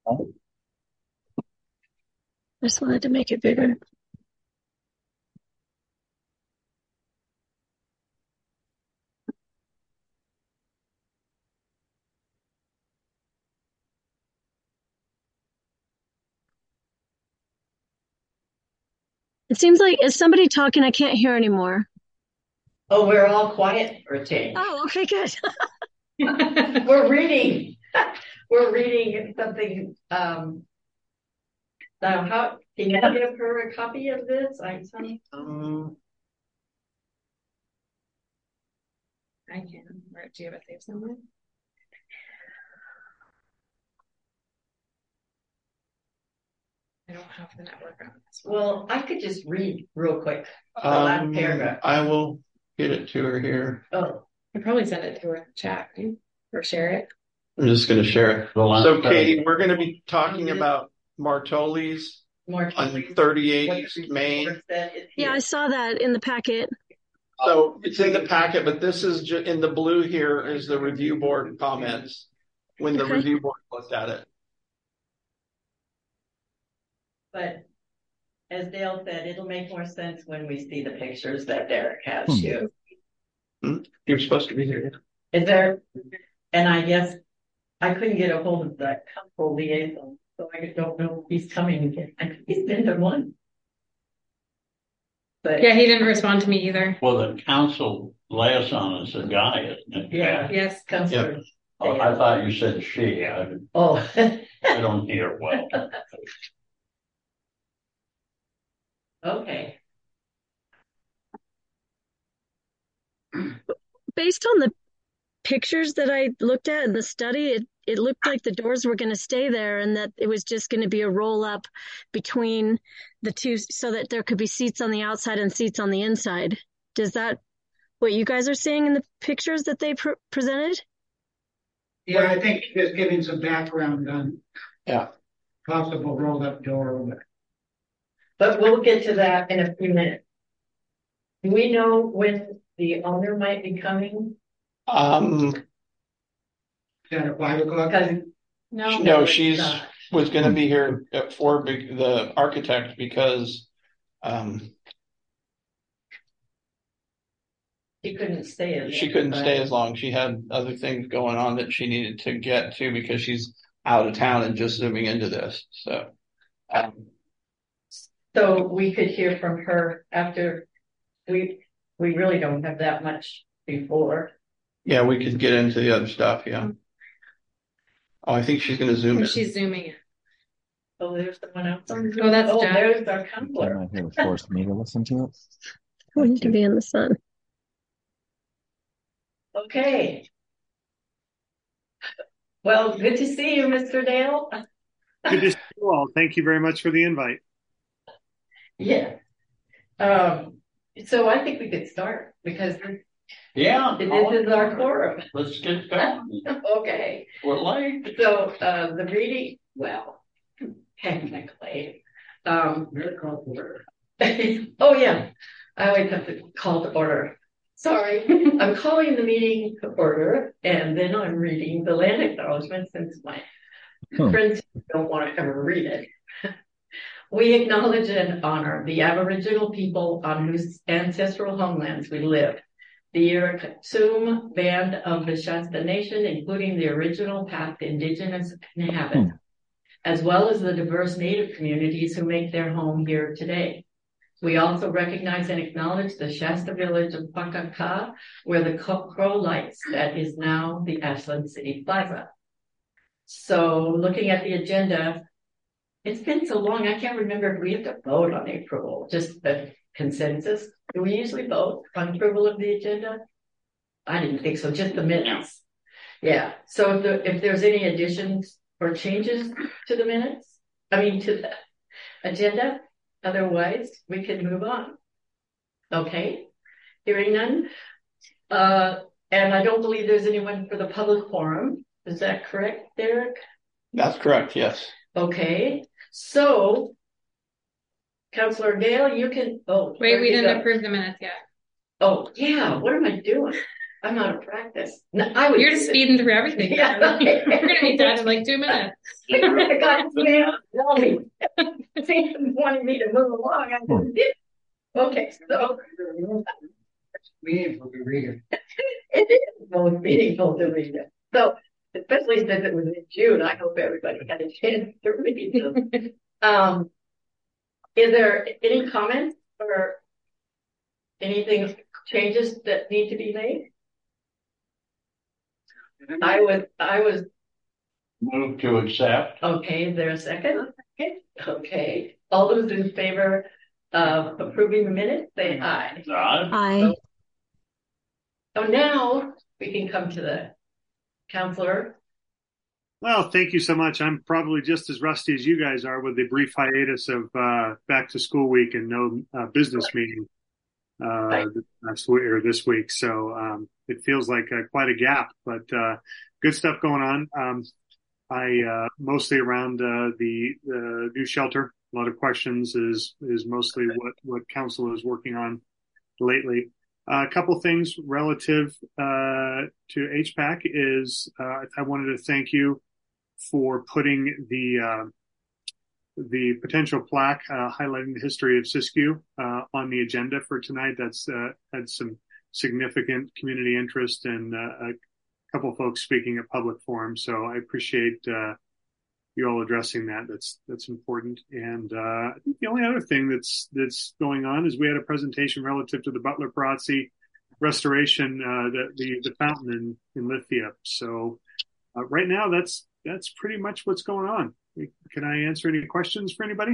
I just wanted to make it bigger. It seems like, is somebody talking? I can't hear anymore. Oh, we're all quiet for a change. Oh, okay, good. We're reading. We're reading something. Now, how can you give her a copy of this? I can. Where do you have it saved somewhere? I don't have the network on this one. Well, I could just read real quick the last paragraph. I will get it to her here. Oh, I probably send it to her in the chat, right? Or share it. I'm just going to share it. So, Katie, we're going to be talking about Martoli's on 38 East Main. Yeah, I saw that in the packet. So it's in the packet, but this is in the blue here is the review board comments when the review board looked at it. But as Dale said, it'll make more sense when we see the pictures that Derek has you. You're supposed to be here. Is there, and I guess I couldn't get a hold of the council liaison, so I don't know if he's coming again. I think he's been to one. But yeah, he didn't respond to me either. Well, the council liaison is a guy, isn't it? Yeah. Yes. Councilor. Yep. Oh, I thought you said she. I don't hear well. Okay. Based on the pictures that I looked at in the study, it looked like the doors were going to stay there and that it was just going to be a roll up between the two so that there could be seats on the outside and seats on the inside. Does that what you guys are seeing in the pictures that they presented? Yeah, I think just giving some background on possible roll up door. But we'll get to that in a few minutes. Do we know when the owner might be coming? Is that at 5 o'clock? No, she's was going to be here at 4, the architect, because she couldn't stay. She couldn't stay as long. She had other things going on that she needed to get to because she's out of town and just zooming into this. So we could hear from her after we really don't have that much before. Yeah, we could get into the other stuff. Yeah. Oh, I think she's going to zoom in. She's zooming in. Oh, there's someone else. Oh, that's Jack. There's our counselor. He would force me to listen to it. I want to be in the sun. Okay. Well, good to see you, Mr. Dale. Good to see you all. Thank you very much for the invite. Yeah. So I think we could start because this is our quorum. Let's get going. Okay. We're late. So the reading, well, technically, oh yeah, I always have to call to order. Sorry, I'm calling the meeting to order, and then I'm reading the land acknowledgement since my friends don't want to ever read it. We acknowledge and honor the Aboriginal people on whose ancestral homelands we live, the Yirrkachum Band of the Shasta Nation, including the original past indigenous inhabitants, as well as the diverse Native communities who make their home here today. We also recognize and acknowledge the Shasta village of Pakaka, where the Crow lights that is now the Ashland City Plaza. So looking at the agenda, it's been so long, I can't remember if we have to vote on the approval, just the consensus. Do we usually vote on approval of the agenda? I didn't think so, just the minutes. Yeah, so if there's any additions or changes to the minutes, to the agenda, otherwise we can move on. Okay, hearing none. And I don't believe there's anyone for the public forum. Is that correct, Derek? That's correct, yes. Okay, so Councilor Dale, you can. Oh, wait, we didn't approve the minutes yet. Oh yeah, what am I doing? I'm out of practice. No, I would. You're just speeding through everything. Yeah. We're gonna be done in like 2 minutes. I got me. Wanted me to move along. I didn't. Okay, so Meaningful to read it. it is most meaningful to read it. So, especially since it was in June, I hope everybody had a chance to read them. Is there any comments or anything changes that need to be made? I was Move to accept. okay. Is there a second? Okay. All those in favor of approving the minutes, say aye. Aye. So now we can come to the counselor. Well, thank you so much. I'm probably just as rusty as you guys are with the brief hiatus of back to school week and no business meeting this week. So it feels like quite a gap, but good stuff going on. I mostly around the new shelter. A lot of questions is mostly what council is working on lately. A couple things relative to HPAC is I wanted to thank you for putting the potential plaque highlighting the history of Siskiyou on the agenda for tonight. That's had some significant community interest and a couple folks speaking at public forums. So I appreciate you all addressing that. That's important. And I think the only other thing that's going on is we had a presentation relative to the Butler Parazzi restoration, the fountain in Lithia. So right now that's pretty much what's going on. Can I answer any questions for anybody?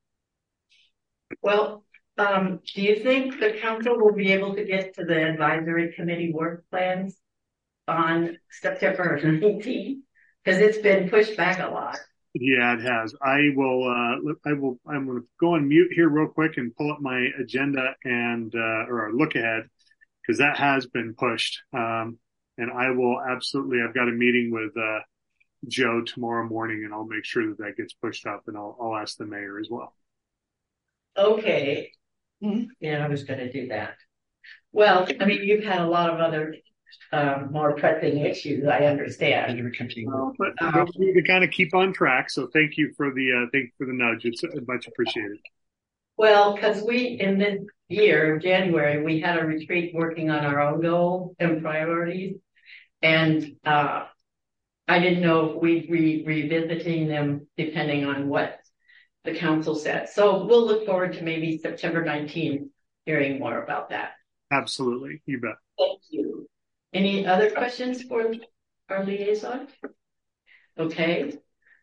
Well, do you think the council will be able to get to the advisory committee work plans on September 19th? Because it's been pushed back a lot. Yeah, it has. I'm going to go on mute here real quick and pull up my agenda or a look ahead, because that has been pushed. And I've got a meeting with Joe tomorrow morning, and I'll make sure that gets pushed up, and I'll ask the mayor as well. Okay. Yeah, I was going to do that. Well, I mean, you've had a lot of other more pressing issues, I understand. But we need to kind of keep on track. So thank you for the nudge. It's much appreciated. Well, because in this year, January, we had a retreat working on our own goals and priorities, and I didn't know if we'd be revisiting them depending on what the council said. So we'll look forward to maybe September 19th hearing more about that. Absolutely. You bet. Thank you. Any other questions for our liaison? Okay.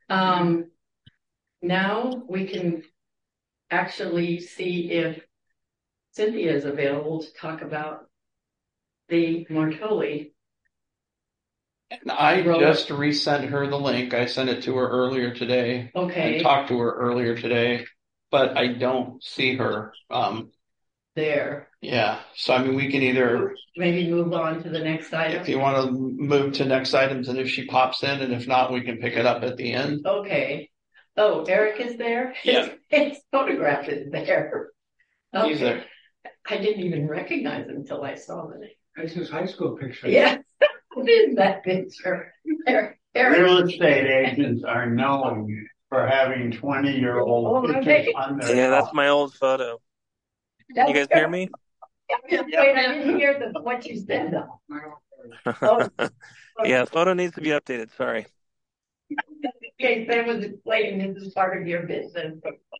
Now we can actually see if Cynthia is available to talk about the Martoli. And I just resent her the link. I sent it to her earlier today. Okay. And talked to her earlier today, but I don't see her. There. Yeah. So, I mean, we can either maybe move on to the next item. If you want to move to next items, and if she pops in, and if not, we can pick it up at the end. Okay. Oh, Eric is there? Yeah. His photograph is there. Okay. He's there. I didn't even recognize him until I saw the name. That's his high school picture. Yeah. What is that picture? Eric. Real estate agents are known for having 20-year-old pictures on their Yeah, that's my old photo. Can you guys hear me? Wait, I didn't hear what you said though. Oh. Yeah, photo needs to be updated. Sorry. Okay, Sam was explaining this is part of your business.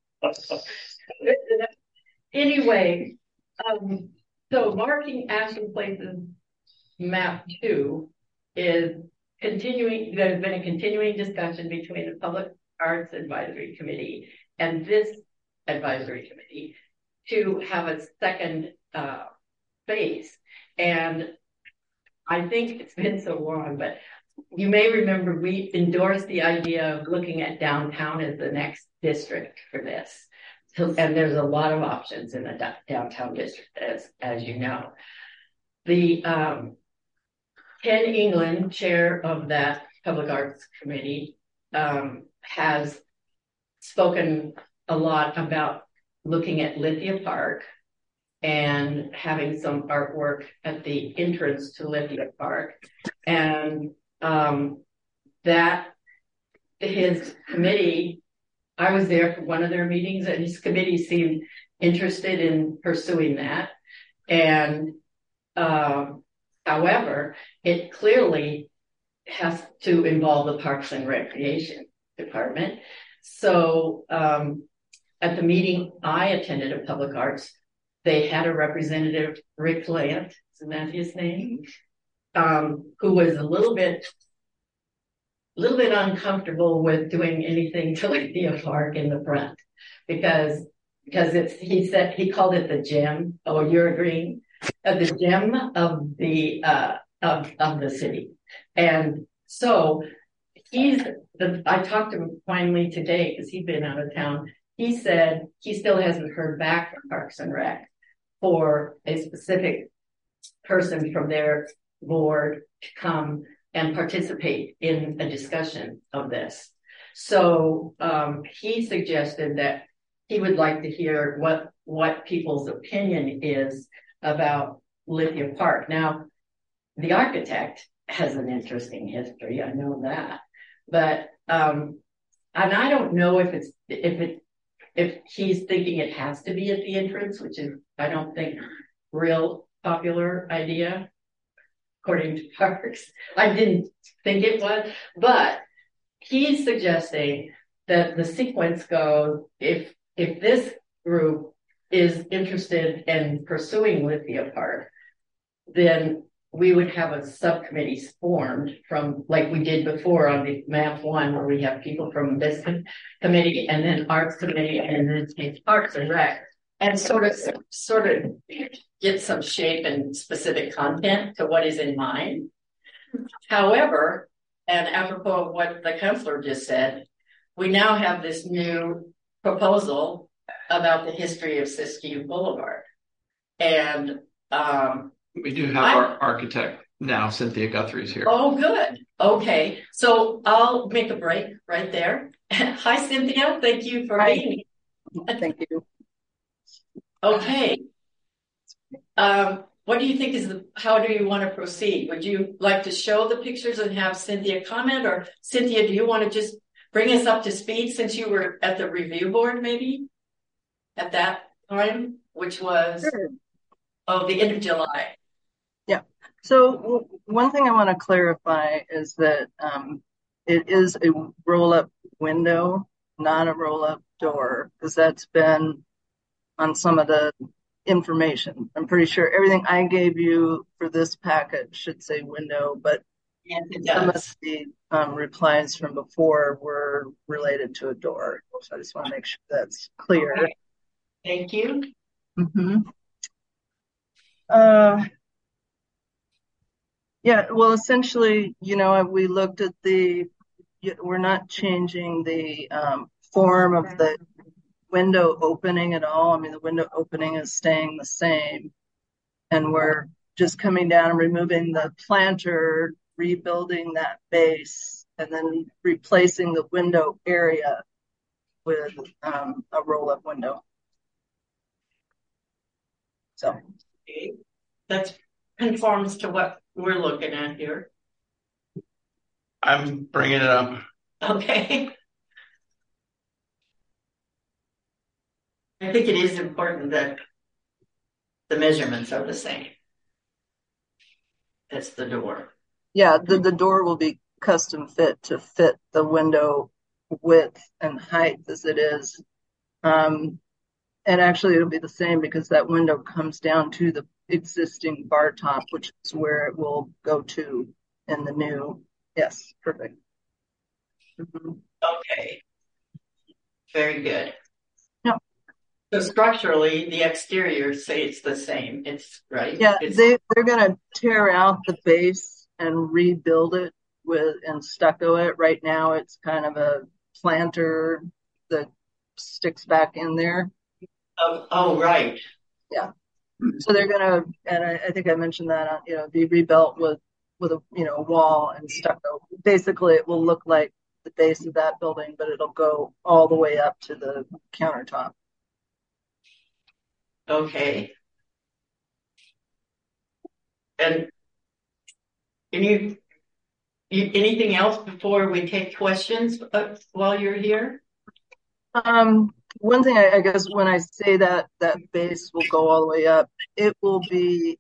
Anyway, so marking action places map 2 is continuing. There's been a continuing discussion between the Public Arts Advisory Committee and this advisory committee to have a second phase. And I think it's been so long, but you may remember we endorsed the idea of looking at downtown as the next district for this. So, and there's a lot of options in the downtown district, as you know. The Ken England, chair of that Public Arts Committee, has spoken a lot about looking at Lithia Park and having some artwork at the entrance to Lithia Park. And that his committee, I was there for one of their meetings, and his committee seemed interested in pursuing that. And however, it clearly has to involve the Parks and Recreation Department. So at the meeting I attended of Public Arts, they had a representative, Rick Lant, isn't that his name? Who was a little bit uncomfortable with doing anything to Lithia Park in the front because he said he called it the gem. Oh, you're agreeing? The gem of the of the city. And so I talked to him finally today because he'd been out of town. He said he still hasn't heard back from Parks and Rec for a specific person from their board to come and participate in a discussion of this. So he suggested that he would like to hear what people's opinion is about Lithia Park. Now, the architect has an interesting history, I know that, but and I don't know if he's thinking it has to be at the entrance, which is, I don't think, real popular idea, according to Parks. I didn't think it was, but he's suggesting that the sequence goes, if this group is interested in pursuing Lithia Park, then we would have a subcommittee formed from, like we did before on the map one, where we have people from this committee and then arts committee and then it's Parks and Rec, and sort of get some shape and specific content to what is in mind. However, and apropos of what the counselor just said, we now have this new proposal about the history of Siskiyou Boulevard. And we do have our architect now, Cynthia Guthrie's here. Oh, good. Okay. So I'll make a break right there. Hi, Cynthia. Thank you for being here. Thank you. Okay. What do you think how do you want to proceed? Would you like to show the pictures and have Cynthia comment, or Cynthia, do you want to just bring us up to speed since you were at the review board maybe at that time, which was the end of July? Yeah. So one thing I want to clarify is that it is a roll-up window, not a roll-up door, because that's been on some of the information. I'm pretty sure everything I gave you for this packet should say window, but yes, it some does. of the replies from before were related to a door. So I just want to make sure that's clear. Okay. Thank you. Mm-hmm. Yeah, well, essentially, we looked at we're not changing the form of the window opening at all. I mean, the window opening is staying the same. And we're just coming down and removing the planter, rebuilding that base, and then replacing the window area with a roll-up window. So that conforms to what we're looking at here. I'm bringing it up. Okay. I think it is important that the measurements are the same. That's the door. Yeah, the door will be custom fit to fit the window width and height as it is. And actually it'll be the same because that window comes down to the existing bar top, which is where it will go to in the new. Yes, perfect. Mm-hmm. Okay. Very good. Yeah. So structurally, the exterior stays the same. It's right. Yeah, they're going to tear out the base and rebuild it and stucco it. Right now, it's kind of a planter that sticks back in there. Oh, right. Yeah. So they're going to, and I think I mentioned that, be rebuilt with a, wall and stucco. Basically, it will look like the base of that building, but it'll go all the way up to the countertop. Okay. And anything else before we take questions while you're here? One thing I guess when I say that base will go all the way up, it will be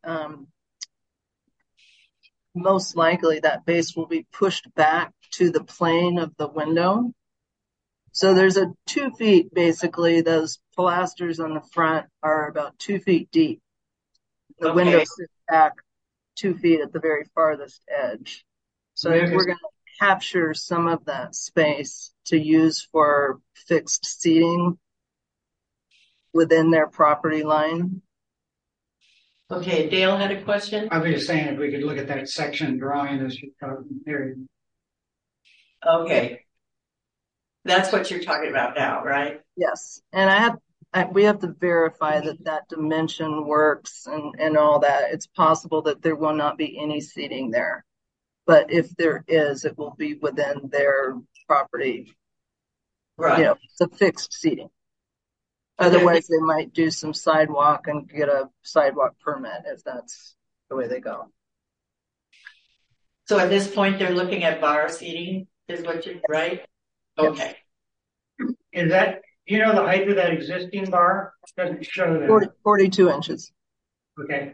most likely that base will be pushed back to the plane of the window. So there's a 2 feet, basically, those pilasters on the front are about 2 feet deep. The window sits back 2 feet at the very farthest edge. So we're going to capture some of that space to use for fixed seating within their property line. Okay, Dale had a question. I was just saying if we could look at that section drawing as you there. Okay. That's what you're talking about now, right? Yes. And we have to verify that dimension works and all that. It's possible that there will not be any seating there. But if there is, it will be within their property. Right. The fixed seating. Otherwise, they might do some sidewalk and get a sidewalk permit if that's the way they go. So at this point, they're looking at bar seating, is what you're right? Okay. Is that, the height of that existing bar? Doesn't show that. 42 inches. Okay.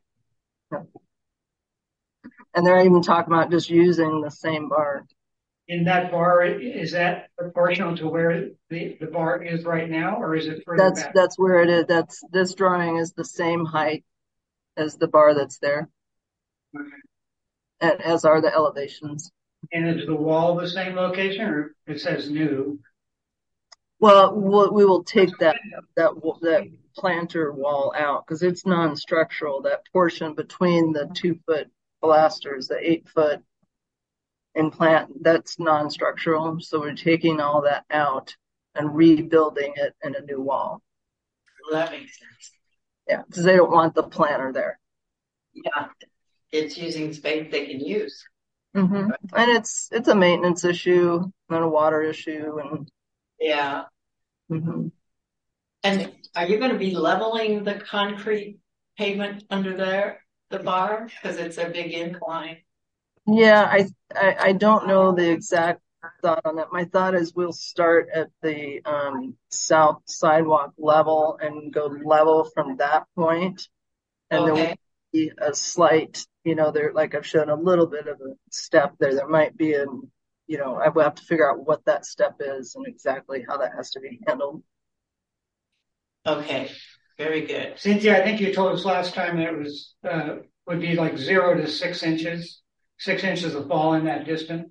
And they're even talking about just using the same bar. In that bar, is that proportional to where the bar is right now, or is it further back? That's where it is. This drawing is the same height as the bar that's there. Okay. And as are the elevations. And is the wall the same location, or it says new? Well, we will take that planter wall out because it's non-structural. That portion between the 2 foot pilasters, the 8 foot implant, that's non-structural. So we're taking all that out and rebuilding it in a new wall. Well, that makes sense. Yeah, because they don't want the planter there. Yeah, it's using space they can use. Mm-hmm. And it's a maintenance issue, not a water issue, and yeah. Mm-hmm. And are you going to be leveling the concrete pavement under there, the bar, because it's a big incline? Yeah, I don't know the exact thought on that. My thought is we'll start at the south sidewalk level and go level from that point, and there will be a slight, there, like I've shown, a little bit of a step there. There might be I will have to figure out what that step is and exactly how that has to be handled. Okay, very good. Cynthia, I think you told us last time that it was would be like 0 to 6 inches. 6 inches of fall in that distance.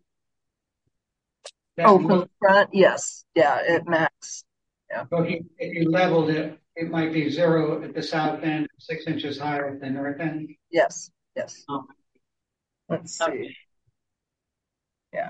From the front, yes, yeah, at max. Yeah. So if you leveled it, it might be 0 at the south end, 6 inches higher at the north end. Yes. Oh. Let's see. Okay. Yeah.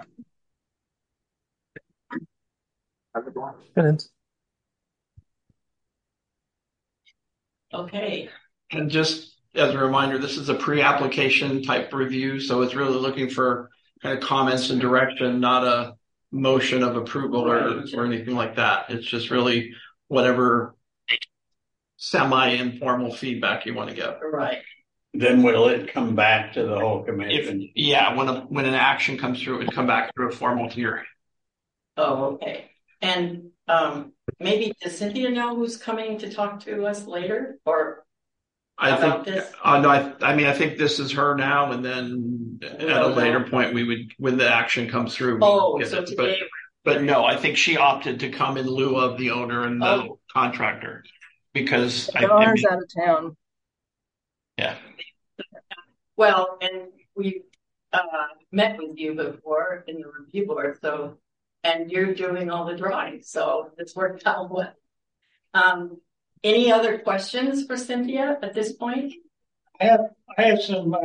Okay. And just as a reminder, this is a pre-application type review, so it's really looking for kind of comments and direction, not a motion of approval or anything like that. It's just really whatever semi-informal feedback you want to give. Right. Then will it come back to the whole commission? When an action comes through, it would come back through a formal hearing. Oh, okay. And maybe does Cynthia know who's coming to talk to us later, or about this? No, I think this is her now, and then at a later point, we would, when the action comes through. Today. But no, I think she opted to come in lieu of the owner and the contractor because the owner's out of town. Yeah. Well, and we met with you before in the review board, and you're doing all the drawings, so it's worked out well. Any other questions for Cynthia at this point? I have some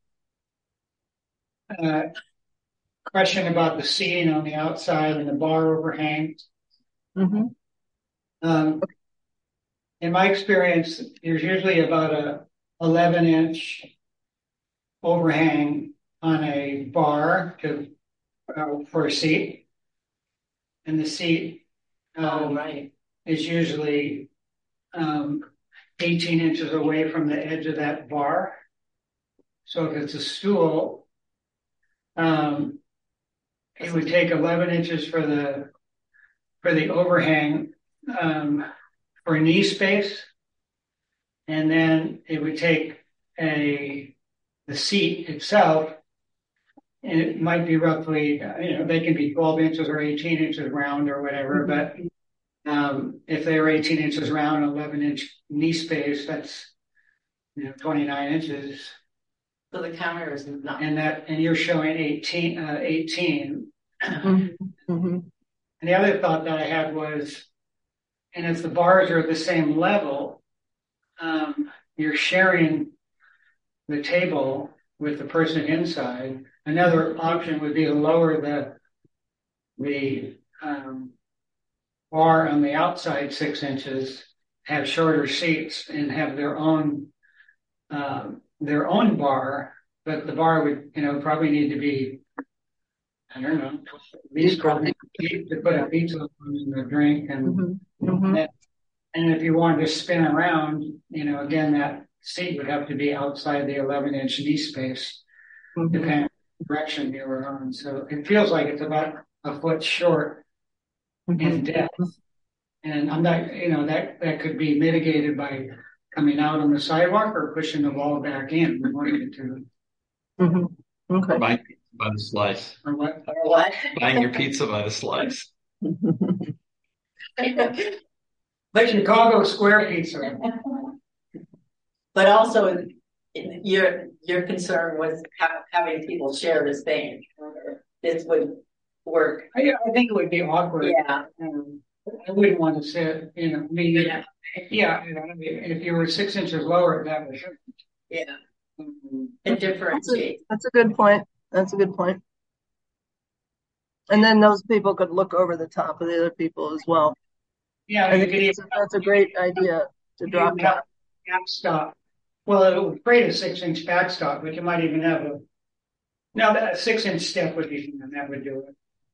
question about the seating on the outside and the bar overhang. Mm-hmm. In my experience, there's usually about a 11-inch overhang on a bar for a seat, and the seat is usually 18 inches away from the edge of that bar. So if it's a stool, it would take 11 inches for the overhang, for knee space. And then it would take the seat itself, and it might be roughly, they can be 12 inches or 18 inches round or whatever, but if they were 18 inches round, 11-inch knee space, that's 29 inches. So the counter is not. And you're showing 18. Mm-hmm. And the other thought that I had was, and if the bars are at the same level, you're sharing the table with the person inside. Another option would be to lower the bar on the outside 6 inches, have shorter seats, and have their own bar, but the bar would probably need to be, I don't know, at least to put a pizza and a drink, and if you wanted to spin around, again, that seat would have to be outside the 11-inch knee space, depending on the direction you were on. So it feels like it's about a foot short in depth. And I'm not, that could be mitigated by coming out on the sidewalk or pushing the wall back in. We wanted to. Okay. Or buying pizza by the slice. Or what? Or what? Buying your pizza by the slice. Like Chicago square pizza. But also, your concern was having people share the same. This would work. I think it would be awkward. Yeah. I wouldn't want to sit, if you were 6 inches lower, that would. Yeah. And differentiate. That's a good point. And then those people could look over the top of the other people as well. Yeah, I think that's a great idea to drop that. Backstop. Well, it would create a 6-inch backstop, but you might even have a 6-inch step would be, and that would do it.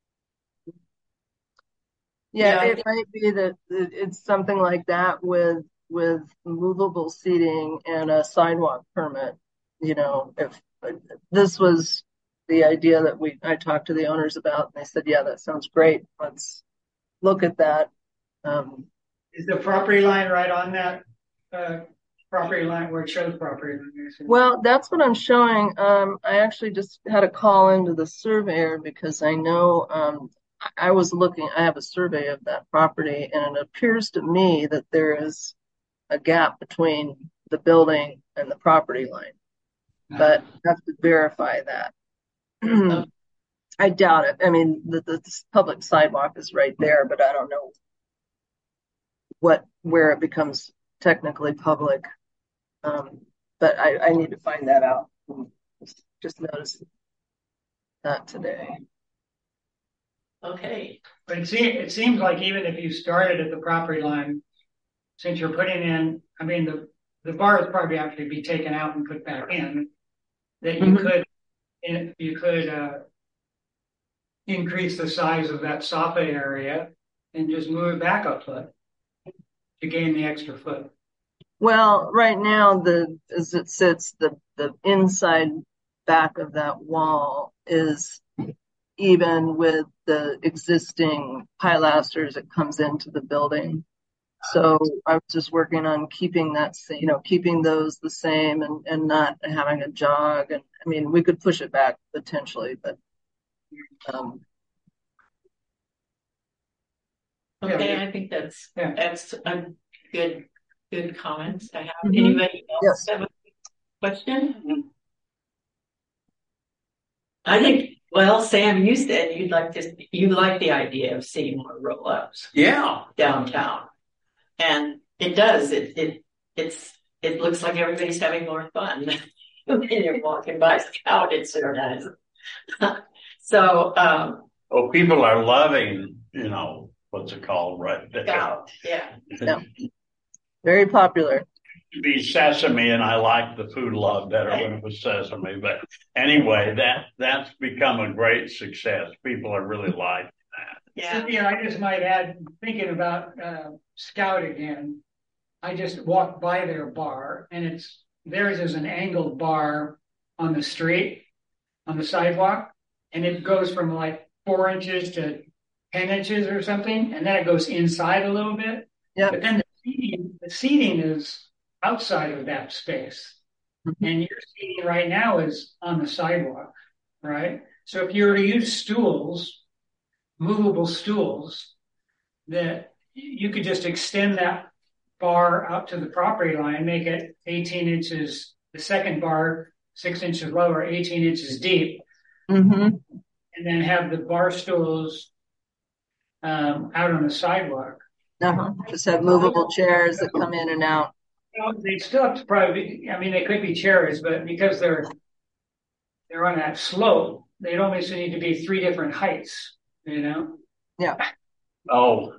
Yeah, it might be that it's something like that with movable seating and a sidewalk permit. If this was the idea that I talked to the owners about, and they said, yeah, that sounds great. Let's look at that. Is the property line right on that property line where it shows property line? Well, that's what I'm showing. I actually just had a call into the surveyor because I know I have a survey of that property, and it appears to me that there is a gap between the building and the property line, but I have to verify that. I doubt it. I mean, the public sidewalk is right there, but I don't know where it becomes technically public. But I need to find that out. Just noticed that today. Okay. But it seems like even if you started at the property line, since you're putting in, I mean, the bars probably have to be taken out and put back in, that you could increase the size of that soffit area and just move it back a foot to gain the extra foot. Well, right now, as it sits, the inside back of that wall is even with the existing pilasters that comes into the building. So I was just working on keeping that, keeping those the same and not having a jog. And I mean, we could push it back potentially, but. Okay, I think that's a good comments to have. Anybody else have a question? I think, well, Sam, you said you like the idea of seeing more roll-ups. Yeah. Downtown. And it does. It looks like everybody's having more fun when you're walking by Scout. It's so nice. So, people are loving, what's it called, right? Scout, yeah. Very popular. Be sesame, and I like the food a lot better when it was sesame. But anyway, that's become a great success. People are really liking that. Yeah. I just might add, thinking about Scout again, I just walked by their bar, and theirs is an angled bar on the street, on the sidewalk, and it goes from like 4 inches to 10 inches or something, and then it goes inside a little bit. Yeah. But then the seating is outside of that space. Mm-hmm. And your seating right now is on the sidewalk, right? So if you were to use stools, movable stools, that you could just extend that bar out to the property line, make it 18 inches, the second bar 6 inches lower, 18 inches deep, Mm-hmm. and then have the bar stools out on the sidewalk. Just have movable chairs that come in and out. Well, they still have to probably, I mean, they could be chairs, but because they're on that slope, they'd almost need to be 3 different heights, you know? Yeah. Oh.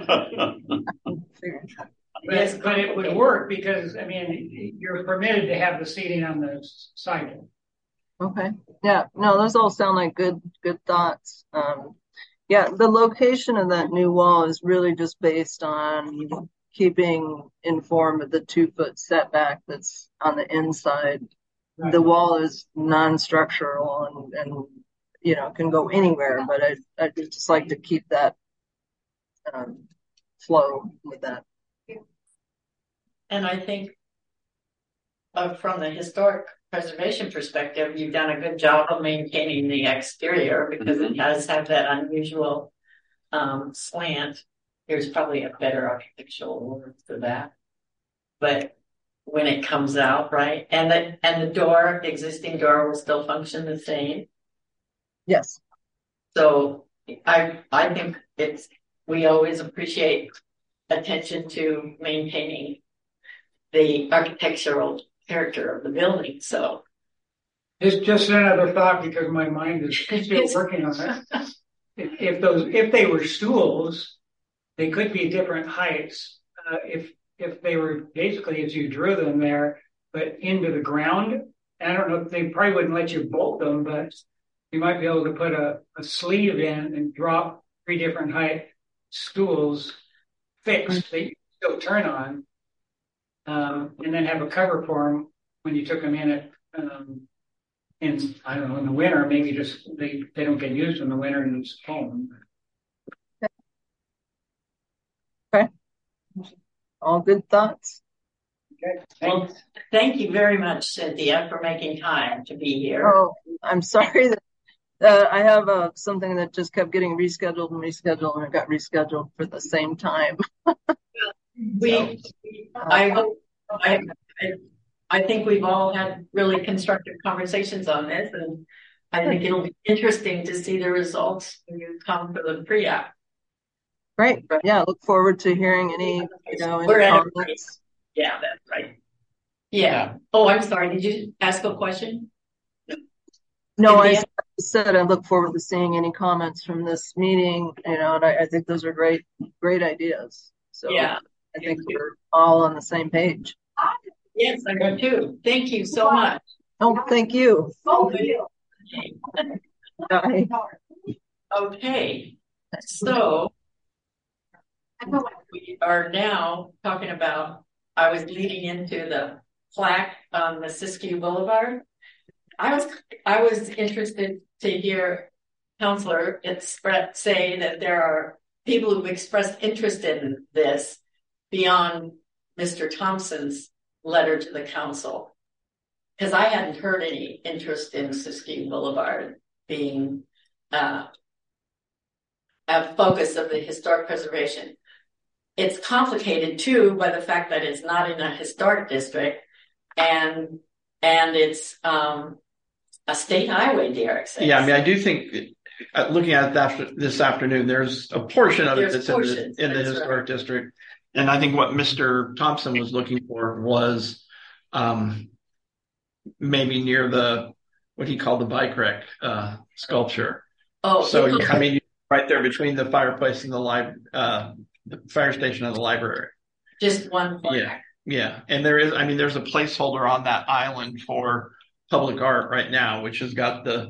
But it would work because, I mean, you're permitted to have the seating on the sidewalk. Okay. Yeah. No, those all sound like good thoughts. Yeah, the location of that new wall is really just based on keeping informed of the 2-foot setback that's on the inside. Right. The wall is non-structural and can go anywhere, but I'd just like to keep that flow with that. And I think from the historic preservation perspective, you've done a good job of maintaining the exterior because it does have that unusual slant. There's probably a better architectural word for that. But when it comes out, right? And the existing door will still function the same. Yes. So I think we always appreciate attention to maintaining the architectural character of the building. So it's just another thought because my mind is still working on it. If they were stools, they could be different heights. If they were basically as you drew them there, but into the ground, I don't know if they probably wouldn't let you bolt them, but you might be able to put a sleeve in and drop 3 different height stools fixed that you can still turn on. And then have a cover for them when you took them in I don't know, in the winter, maybe just they don't get used in the winter and it's home. Okay. All good thoughts. Okay. Well, thank you very much, Cynthia, for making time to be here. Oh, I'm sorry that I have something that just kept getting rescheduled and it got rescheduled for the same time. I think we've all had really constructive conversations on this, and I think it'll be interesting to see the results when you come for the pre-app. Great. Yeah, look forward to hearing any comments. Yeah, that's right. Yeah. Oh, I'm sorry. Did you ask a question? No, I said I look forward to seeing any comments from this meeting, and I think those are great ideas. So yeah. I think we're all on the same page. Yes, I do too. Thank you so much. Oh, thank you. Bye. Okay. So we are now talking about, I was leading into the plaque on the Siskiyou Boulevard. I was interested to hear Councilor say that there are people who've expressed interest in this beyond Mr. Thompson's letter to the council, because I hadn't heard any interest in Siskiyou Boulevard being a focus of the historic preservation. It's complicated too by the fact that it's not in a historic district, and it's a state highway, Derek says. Yeah, I mean, I do think looking at that this afternoon, there's a portion of it that's in the historic district. And I think what Mr. Thompson was looking for was maybe near what he called the bike wreck sculpture. Oh, so I mean, right there between the fireplace and the fire station and the library. Just one point. Yeah. And there's a placeholder on that island for public art right now, which has got the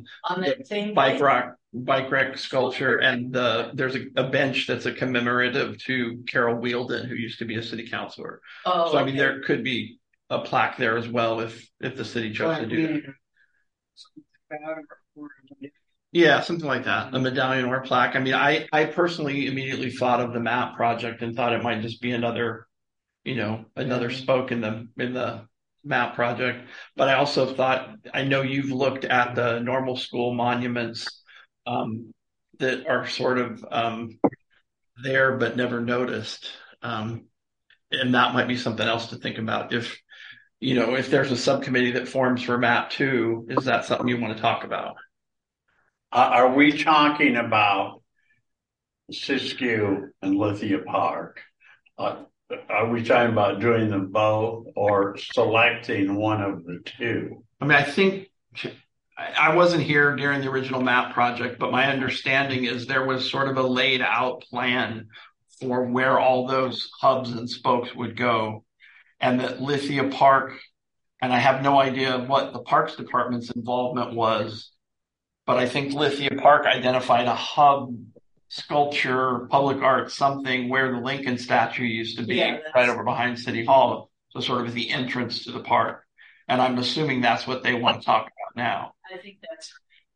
bike wreck sculpture, and there's a bench that's a commemorative to Carol Wheeldon, who used to be a city councilor. Oh, so I mean, there could be a plaque there as well if the city chose to do that. something like that, or Yeah, something like that, a medallion or a plaque. I mean, I personally immediately thought of the map project and thought it might just be another, another spoke in the map project. But I also thought, I know you've looked at the normal school monuments that are sort of there but never noticed. And that might be something else to think about. If there's a subcommittee that forms for map 2, is that something you want to talk about? Are we talking about Siskiyou and Lithia Park? Are we talking about doing them both or selecting one of the two? I mean, I think I wasn't here during the original map project, but my understanding is there was sort of a laid out plan for where all those hubs and spokes would go, and that Lithia Park, and I have no idea what the Parks Department's involvement was, but I think Lithia Park identified a hub, sculpture, public art, something where the Lincoln statue used to be, right over behind City Hall. So sort of the entrance to the park. And I'm assuming that's what they want to talk about now. I think that's,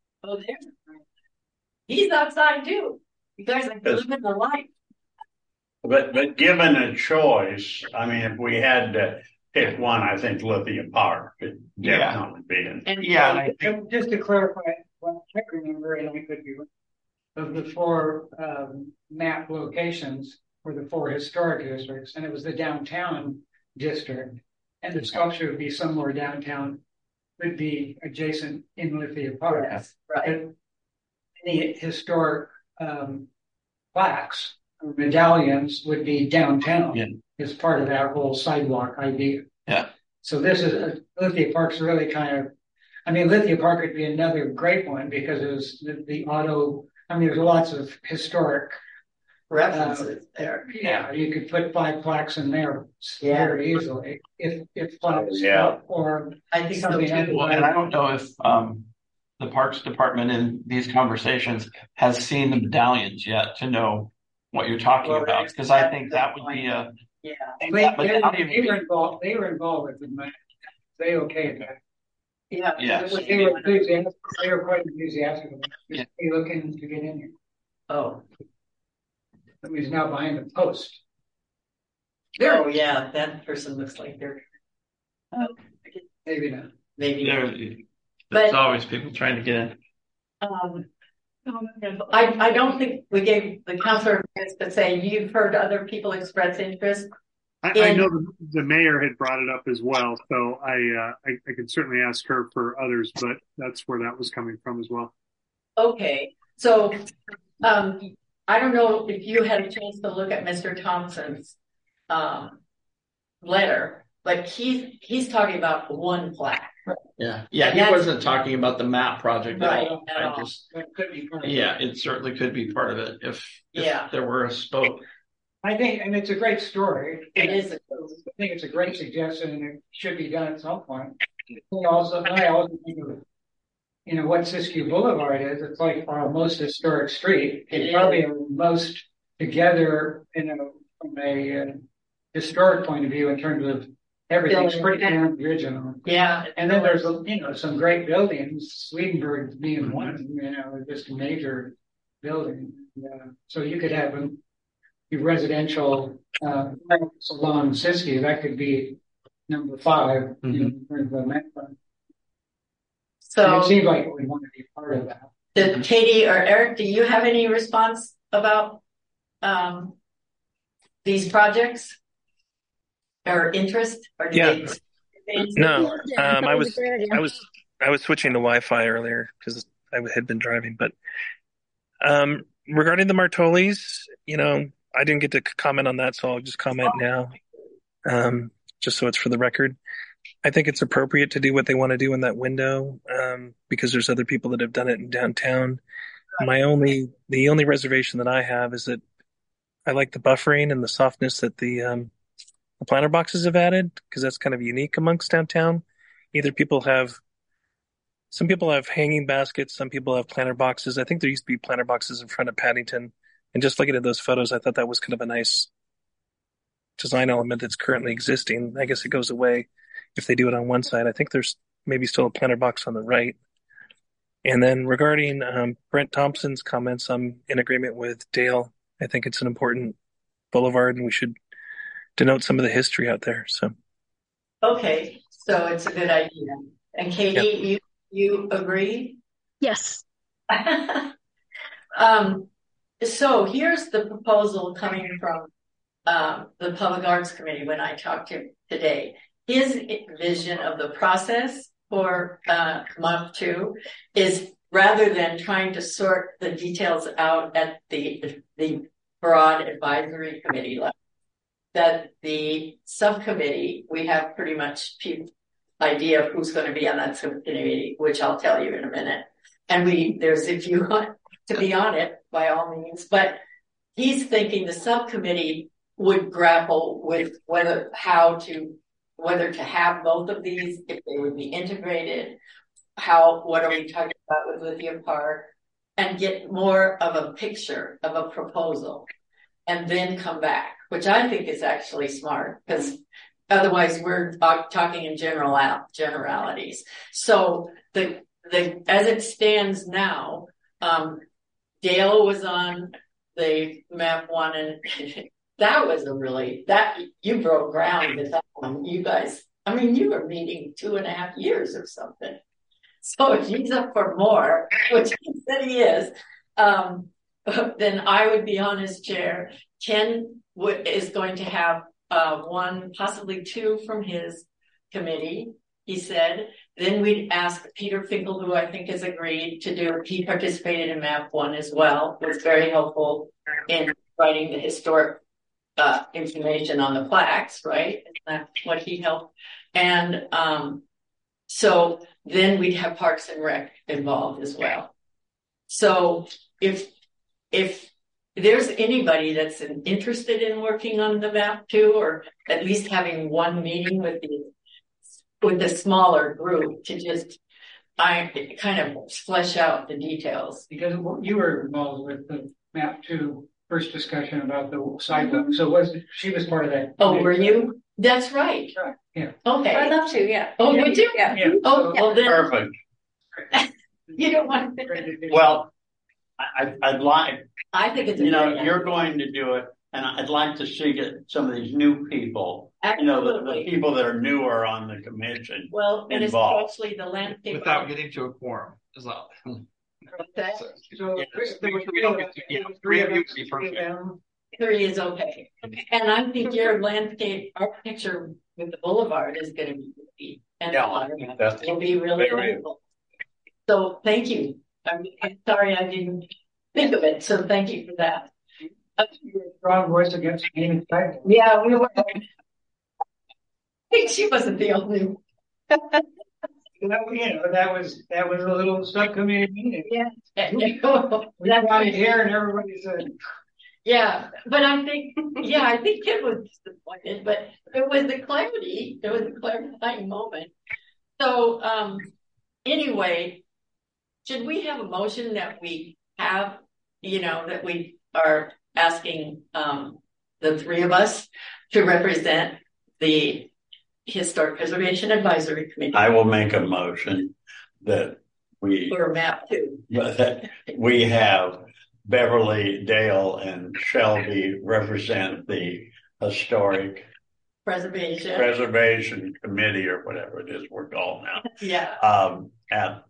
he's outside too. You guys are living the life. But given a choice, I mean, if we had to pick one, I think Lithia Park could definitely be in. And just to clarify, what I can't remember, and I could be wrong, of the 4 map locations were the 4 historic districts, and it was the downtown district, and the sculpture would be somewhere downtown, would be adjacent in Lithia Park. Yes, right. Any historic plaques or medallions would be downtown as part of that whole sidewalk idea. Yeah. So this is Lithia Park's really kind of. I mean, Lithia Park would be another great one because it was the auto. I mean, there's lots of historic references there. Yeah, you could put 5 plaques in there very easily if plaques or I think something. so well, and I don't know if the Parks Department in these conversations has seen the medallions yet to know what you're talking about, because I think that would be a They were involved. They were involved with it. They okayed that. Yeah. They were enthusiastic. They were quite enthusiastic about it. They looking to get in here. Oh. Somebody's now behind the post. Oh yeah, that person looks like they're. Maybe not. Maybe. There's always people trying to get in. I don't think we gave the counselor a chance to say you've heard other people express interest. I know the mayor had brought it up as well, so I can certainly ask her for others, but that's where that was coming from as well. Okay, so I don't know if you had a chance to look at Mr. Thompson's letter, but he's talking about 1 plaque. Yeah, he wasn't talking about the map project at all. It certainly could be part of it if there were a spoke. I think, and it's a great story. It is. I think it's a great suggestion, and it should be done at some point. I also think of, what Siskiyou Boulevard is. It's like our most historic street. It's probably most together, from a historic point of view in terms of everything's pretty damn original. Yeah. And then there's, some great buildings, Swedenborg being one, just a major building. So you could have your residential along Siskiyou, that could be number 5. So and it seems like we want to be part of that. Katie or Eric, do you have any response about these projects or interest? Or No, I was switching to Wi-Fi earlier because I had been driving, but regarding the Martolis, I didn't get to comment on that, so I'll just comment now, just so it's for the record. I think it's appropriate to do what they want to do in that window, because there's other people that have done it in downtown. The only reservation that I have is that I like the buffering and the softness that the planter boxes have added, because that's kind of unique amongst downtown. Some people have hanging baskets, some people have planter boxes. I think there used to be planter boxes in front of Paddington. And just looking at those photos, I thought that was kind of a nice design element that's currently existing. I guess it goes away if they do it on one side. I think there's maybe still a planter box on the right. And then regarding Brent Thompson's comments, I'm in agreement with Dale. I think it's an important boulevard, and we should denote some of the history out there. So, Okay, so it's a good idea. And Katie, you agree? Yes. So here's the proposal coming from the Public Arts Committee when I talked to him today. His vision of the process for month 2 is, rather than trying to sort the details out at the broad advisory committee level, that the subcommittee, we have pretty much idea of who's going to be on that subcommittee, which I'll tell you in a minute. And there's, if you want to be on it, by all means, but he's thinking the subcommittee would grapple with whether to have both of these, if they would be integrated, what are we talking about with Lithia Park, and get more of a picture of a proposal, and then come back, which I think is actually smart, because otherwise we're talking in generalities. So as it stands now, Dale was on the map 1, and that was you broke ground with that one. You guys, I mean, you were meeting 2.5 years or something. So if he's up for more, which he said he is, then I would be on his chair. Ken is going to have 1, possibly 2 from his committee, he said. Then we'd ask Peter Finkel, who I think has agreed to do, he participated in MAP 1 as well, was very helpful in writing the historic information on the plaques, right? That's what he helped. And so then we'd have Parks and Rec involved as well. So if there's anybody that's interested in working on the map 2, or at least having one meeting with the smaller group to just kind of flesh out the details. Because you were involved with the map 2 first discussion about the sidewalk, so she was part of that. Oh, were you? That's right. Yeah. Okay. I'd love to, yeah. Oh, would you? Yeah. Oh, well then. Perfect. You don't want to. Well, I'd like, I think it's you're going to do it, and I'd like to see some of these new people, Absolutely. the people that are newer on the commission. Well, and involved. especially the landscape. Without getting to a quorum as well. Okay. So Yeah, we don't get to, 3 of you would be perfect. 3 is okay. And I think your landscape architecture with the boulevard is going to be really, and it'll be really wonderful. So thank you. I'm sorry I didn't think of it. So thank you for that. Strong voice against Amy Title. Yeah, we were. I think she wasn't the only. That was a little subcommittee meeting. Yeah. We got it here, and everybody said. Yeah, but I think Kim was disappointed, but it was the clarity. It was a clarifying moment. So anyway, should we have a motion that we have, that we are asking the 3 of us to represent the Historic Preservation Advisory Committee? I will make a motion that we Or MAP 2. that we have Beverly, Dale, and Shelby represent the Historic Preservation Committee, or whatever it is we're called now. Yeah. At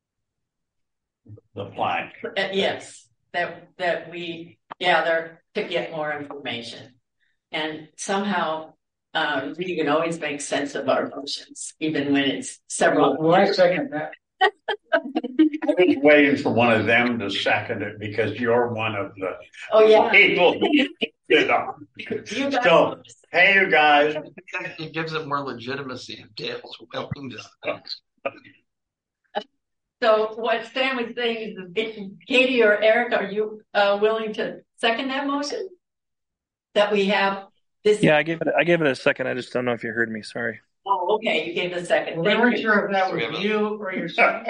the plaque. Yes, that we gather to get more information, and somehow we can always make sense of our motions, even when it's several. Well, I second that. I was waiting for one of them to second it, because you're one of the people. So, hey, you guys. It gives it more legitimacy. Dale's welcome to. So what Sam was saying is, if Katie or Eric, are you willing to second that motion? That we have this. Yeah, I gave it a second. I just don't know if you heard me. Sorry. Oh, okay. You gave the second. We weren't sure if that was you or your son.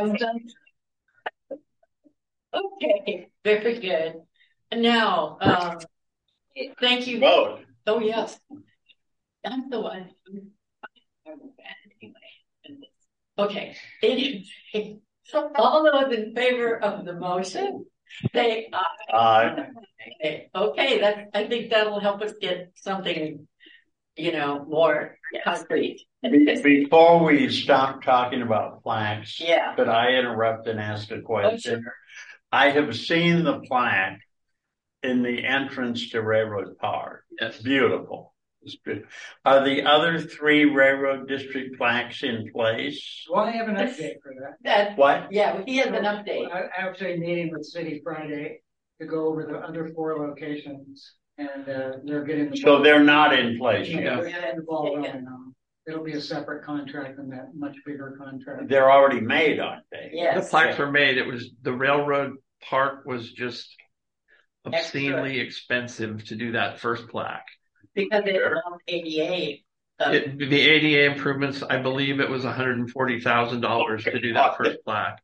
Okay, very good. Now, thank you. Vote. Oh, yes. I'm the one. Anyway. Okay. Anyway, So all those in favor of the motion, say aye. Okay, I think that'll help us get something, more concrete. Before we stop talking about plaques, Yeah. could I interrupt and ask a question? I have seen the plaque in the entrance to Railroad Park. Yes. Beautiful. It's beautiful. Are the other 3 Railroad District plaques in place? Well, I have an update for that. What? Yeah, he has an update. I actually meeting with City Friday to go over the other 4 locations, and they're getting the So they're not in place Yeah, yet. they're getting the ball rolling on. It'll be a separate contract than that much bigger contract. They're already made, aren't they? Yes. The plaques were made. It was the Railroad Park was just obscenely expensive to do that first plaque. Because it's on ADA. The ADA improvements, I believe it was $140,000 to do that first plaque.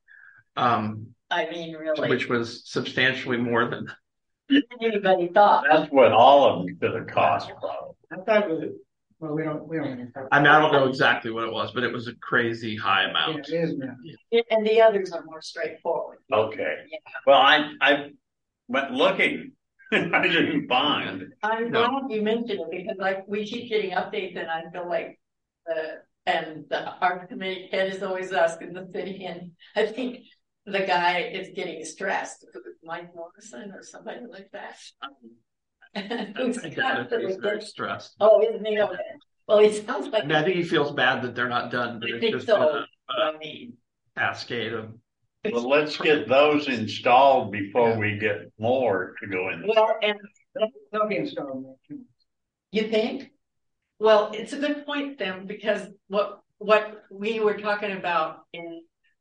Really. Which was substantially more than anybody thought. That's what all of them could have cost, probably. I thought it was, well, we don't even have. I don't know exactly what it was, but it was a crazy high amount. Yeah, it is, man. And the others are more straightforward. Okay. Yeah. Well, I went looking. I didn't find. I'm glad you mentioned it because we keep getting updates and I feel like the art committee head is always asking the city, and I think the guy is getting stressed. Mike Morrison or somebody like that. Who's He's very stressed. Oh, isn't he? Okay. Well, he sounds like. I think he feels bad that they're not done, but it's just so. a cascade of. Well, let's get those installed before we get more to go in. Well, and They'll be installed. You think? Well, it's a good point then, because what we were talking about in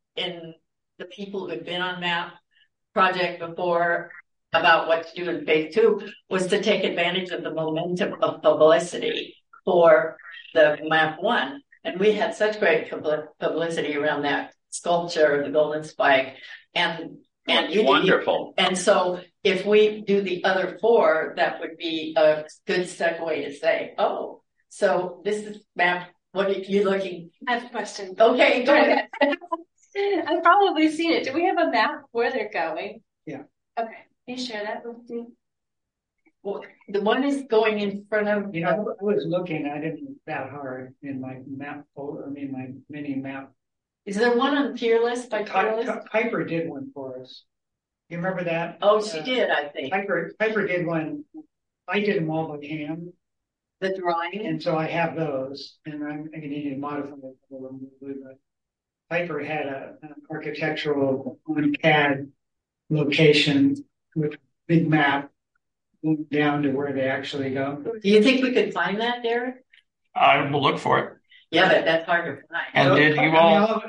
the people who had been on MAP project before about what to do in phase 2 was to take advantage of the momentum of publicity for the MAP 1. And we had such great publicity around that sculpture, the Golden Spike, and wonderful. And so if we do the other 4, that would be a good segue to say, oh, so this is MAP. What are you looking? I have a question. Okay, go ahead. I've probably seen it. Do we have a map where they're going? Yeah. Okay. Can you share that with me? Well, the one is going in front of. I was looking. I didn't look that hard in my map folder. My mini map. Is there one on Fearless by Fearless? Piper did one for us. You remember that? Oh, she did, I think. Piper did one. I did them all by hand. The drawing? And so I have those, and I'm going to need to modify it a little bit. But Piper had an architectural on CAD location with a big map going down to where they actually go. Do you think we could find that, Derek? I will look for it. Yeah, but that's hard to find. And did you all?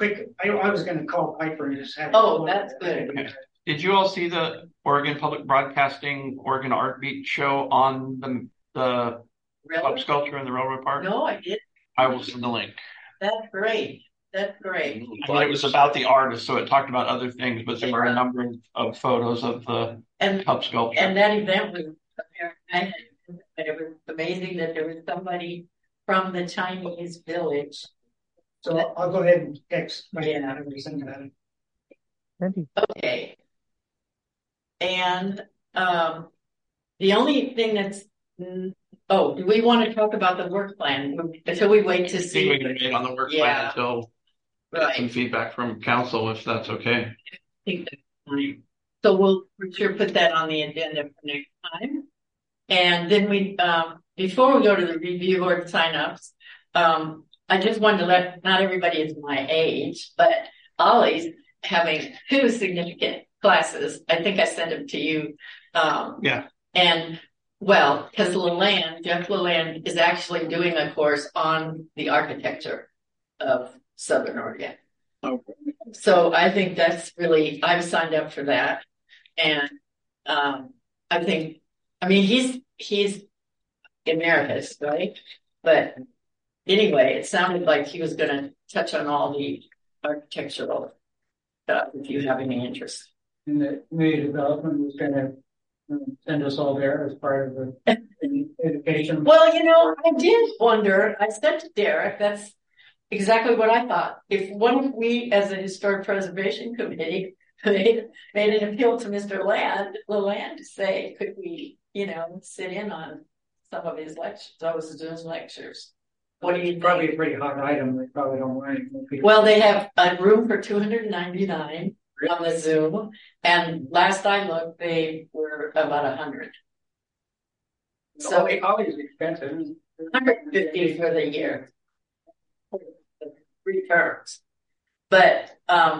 I was going to call Piper and just have. Oh, that's good. Okay. Did you all see the Oregon Public Broadcasting Oregon Art Beat show on the Pub Sculpture in the Railroad Park? No, I didn't. I will send the link. That's great. That's great. I mean, it was about the artist, so it talked about other things, but there were a number of photos of the Pub Sculpture. And that event was, it was amazing that there was somebody from the Chinese village. So I'll go ahead and text. Okay. And the only thing that's do we want to talk about the work plan until we wait to see? We can wait on the work plan until we get some feedback from council, if that's okay. I think that's fine. So we'll for sure put that on the agenda for next time. And then before we go to the review or sign-ups, I just wanted to let, not everybody is my age, but Ollie's having 2 significant classes. I think I sent them to you. And well, because Jeff Lalande is actually doing a course on the architecture of Southern Oregon. Okay. So I think that's really, I've signed up for that. And I think, he's emeritus, right? But anyway, it sounded like he was going to touch on all the architectural stuff if you have any interest. And the community development was going to send us all there as part of the education. Well, I did wonder, I said to Derek, exactly what I thought. If we, as a historic preservation committee, made an appeal to Mr. Lalande to say, could we, sit in on some of his lectures, those lectures. What do you think? Probably a pretty hot item. They probably don't want any. Well, they have a room for 299 on the Zoom, and last I looked, they were about 100. So it's always expensive. 150 for the year. 3 terms. But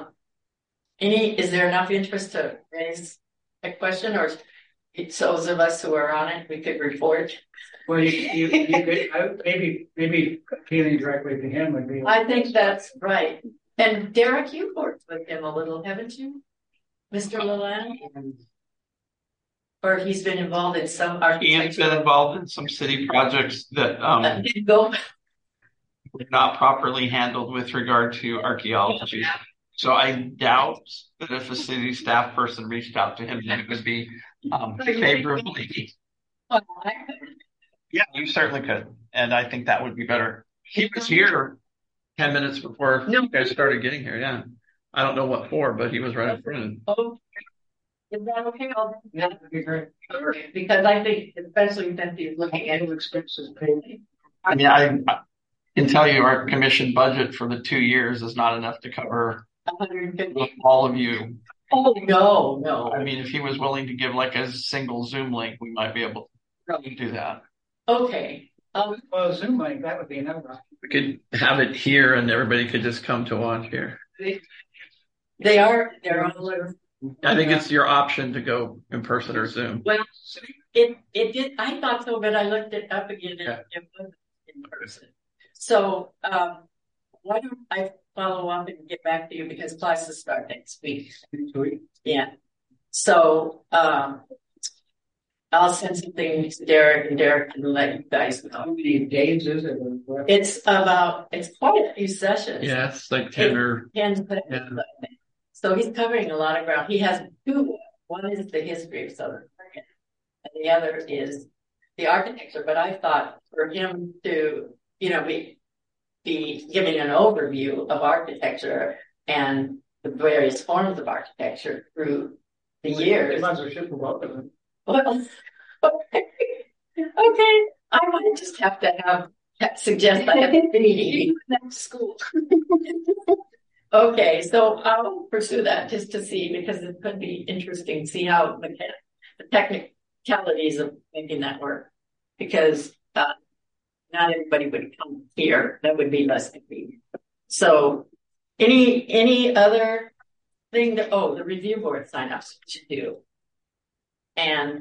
is there enough interest to raise a question, or those of us who are on it, we could report? Well, you could maybe appealing directly to him would be. I think that's right. And Derek, you've worked with him a little, haven't you, Mr. Lalande? Or he's been involved in some architecture. He's been involved in some city projects that were not properly handled with regard to archaeology. So I doubt that if a city staff person reached out to him, that it would be favorably. Yeah, you certainly could. And I think that would be better. He was here 10 minutes before you guys started getting here. Yeah. I don't know what for, but he was right in front. Oh, is that okay? Yeah, that'd be great. Because I think, especially since he's looking at expenses paid. I mean, I can tell you our commission budget for the 2 years is not enough to cover 150 all of you. Oh, no. I mean, if he was willing to give like a single Zoom link, we might be able to do that. Okay. Well, Zoom link, that would be another. We could have it here and everybody could just come to watch here. They're all. I think it's your option to go in person or Zoom. Well, it did. I thought so, but I looked it up again and it wasn't in person. So, why don't I follow up and get back to you because classes start next week. Yeah. So, I'll send something to Derek, and Derek can let you guys know. How many days is it? It's quite a few sessions. Yeah, it's like 10 or 10. So he's covering a lot of ground. He has 2. One is the history of Southern Oregon, and the other is the architecture. But I thought for him to, be giving an overview of architecture and the various forms of architecture through the years. You might as well ship them both of them. Well, okay. I might just have to suggest I have a meeting at school. Okay, so I'll pursue that just to see because it could be interesting to see how the technicalities of making that work. Because not everybody would come here; that would be less convenient. So, any other thing the review board sign-ups should do. And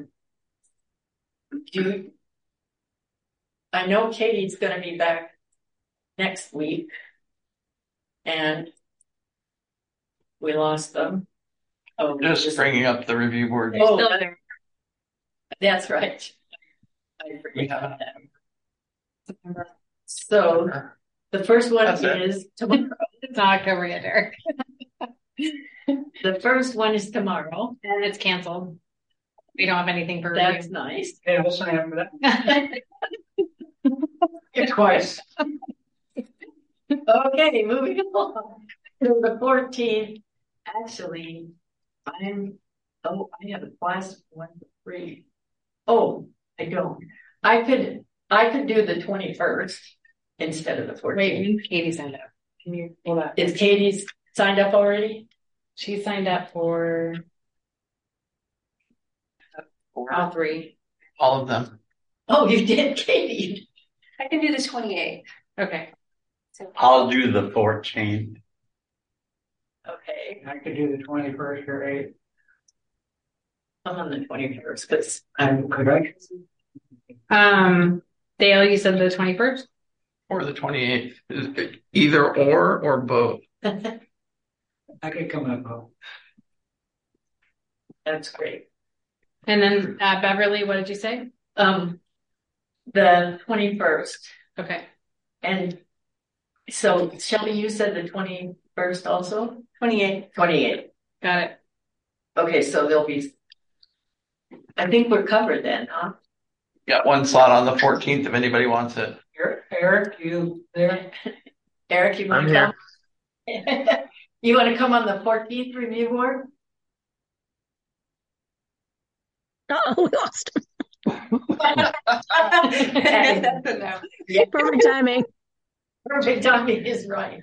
I know Katie's going to be back next week, and we lost them. Oh, just bringing up the review board. Oh, that's right. I forget about that. So the first one is tomorrow. It's not October yet, Derek. The first one is tomorrow, and it's canceled. We don't have anything for review. That's nice. Yeah, we'll sign up for that. Twice. Okay, moving along to the 14th. Actually, I have a class 1 to 3. Oh, I don't. I could do the 21st instead of the 14th. Wait, Katie signed up. Can you hold up? Is Katie signed up already? She signed up for all 3. All of them. Oh, you did, Katie. I can do the 28th. Okay. So I'll do the 14th. Okay. I could do the 21st or 8th. I'm on the 21st because I'm correct. Dale, you said the 21st? Or the 28th. Either or both. I could come up both. That's great. And then Beverly, what did you say? The 21st. Okay. And so Shelby, you said the 21st also? 28th. 28th. Got it. Okay, so there'll be, I think we're covered then, huh? Got one slot on the 14th if anybody wants it. Eric, you there? Eric, you want I'm to come? here. You want to come on the 14th review board? Oh, we lost him. Okay. Yeah, Perfect timing. perfect timing is right.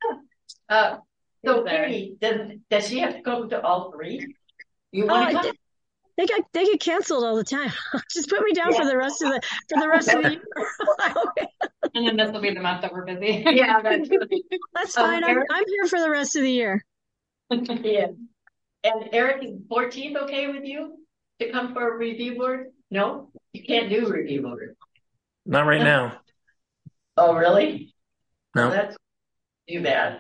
So Katie, does she have to go to all three? You want to come? They get canceled all the time. Just put me down for the rest of the year. And then this will be the month that we're busy. Yeah, That's fine. I'm here for the rest of the year. yeah. And Eric, is 14th okay with you to come for a review board? No, you can't do review board. Not right now. Oh, really? No. Well, that's too bad.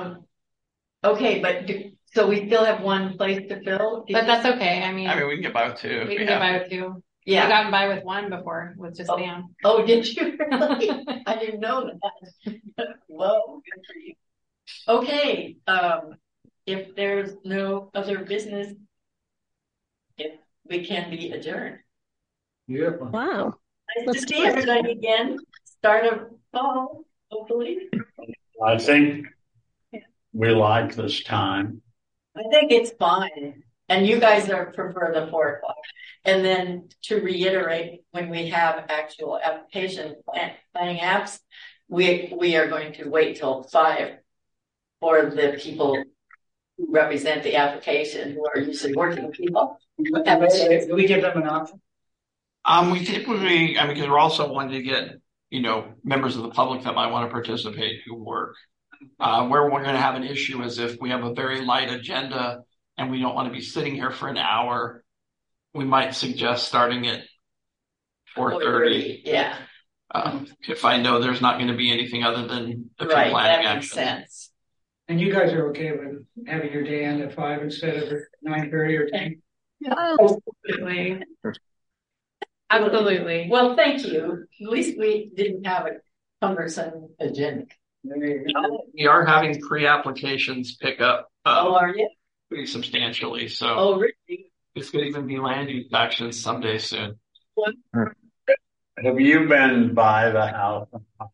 Okay, but so we still have one place to fill? But that's okay. I mean, we can get by with two. we can get by with two. Yeah. We gotten by with one before with just Sam. Oh, did you really? I didn't know that. Whoa, good for you. Okay, if there's no other business, if we can be adjourned. Beautiful. Wow. Nice to see everybody again. Start of fall, hopefully. I think we like this time. I think it's fine. And you guys prefer the 4 o'clock. And then to reiterate, when we have actual application planning apps, we are going to wait till 5 for the people who represent the application, who are usually working people. Do we give them an option? We typically, because we're also wanting to get, members of the public that might want to participate who work. Where we're going to have an issue is if we have a very light agenda and we don't want to be sitting here for an hour, we might suggest starting at 4:30. Yeah. If I know there's not going to be anything other than a few Right, planning that makes actions. sense. And you guys are okay with having your day end at 5 instead of 9:30 or 10? Absolutely. Absolutely. Well, thank you. At least we didn't have a cumbersome agenda. We are having pre-applications pick up Oh, are you? pretty substantially, so Oh, really? this could even be land use actions someday soon. Have you been by the house?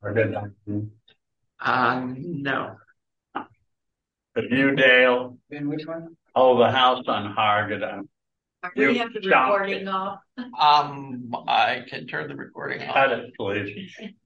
No. Have you, Dale? Then which one? Oh, the house on Hargadon. We have the recording off. I can turn the recording off. Cut it, please.